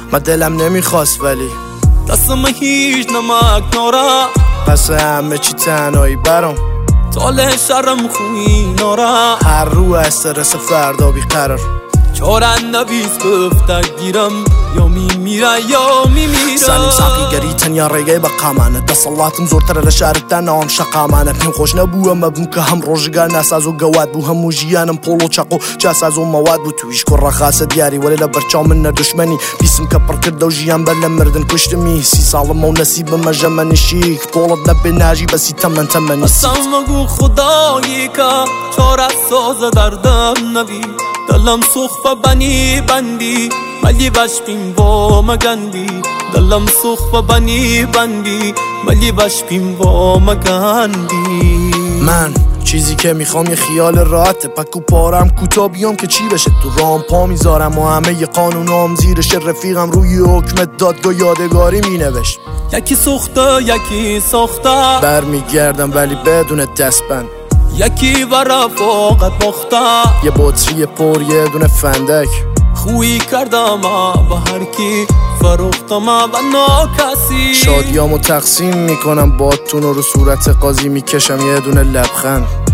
من دلم نمیخواست ولی دستم هیچ نمک نارا پس همه چی تنهایی برام طال شرم خوی نارا هر رو استرس فردا بیقرار چارن نویز گفته گیرم یا میمیره یا میمیره سنیم ساقی گریتن یا ریگه بقامانه دەسەڵاتم زۆرترە لە شارتدا ناوام شەقامانە پێم خۆش نەبووە مەبووم کە هەم ڕۆژگار ناساز و گەوات بوو هەموو ژیانم پۆڵ و چەق و جاساز و مەواد بوو تویش کوڕەخاسە دیاری وەلێ لە بەرچاو من نەدوشمەنی بیسم کە پڕکردە و ژیان بەر لە مردن کوشتمی 30 ساڵم و نەسیبمە ژەمەنشیک پۆڵت نەبێ ناژی بەسی تەمەن تەمەنی سەمەگو خدایی کە چارە سازە دەردەم نەبی دلم سوخ بنی بندی ملی بشپیم با مگندی دلم سوخ بنی بندی ملی بشپیم با مگندی من چیزی که میخوام یه خیال راحته پک و پارم کوتا بیام که چی بشه تو رام پا میذارم و همه ی قانونام زیرش رفیقم روی حکم دادگاه یادگاری مینوشت یکی سوخته یکی ساخته برمیگردم ولی بدون دستبند یکی و رفاقت باخته یه بطری پر یه دونه فندک خویی کردم و هر کی فروختم و ناکسی شادیامو تقسیم میکنم باتون و رو صورت قاضی میکشم یه دونه لبخند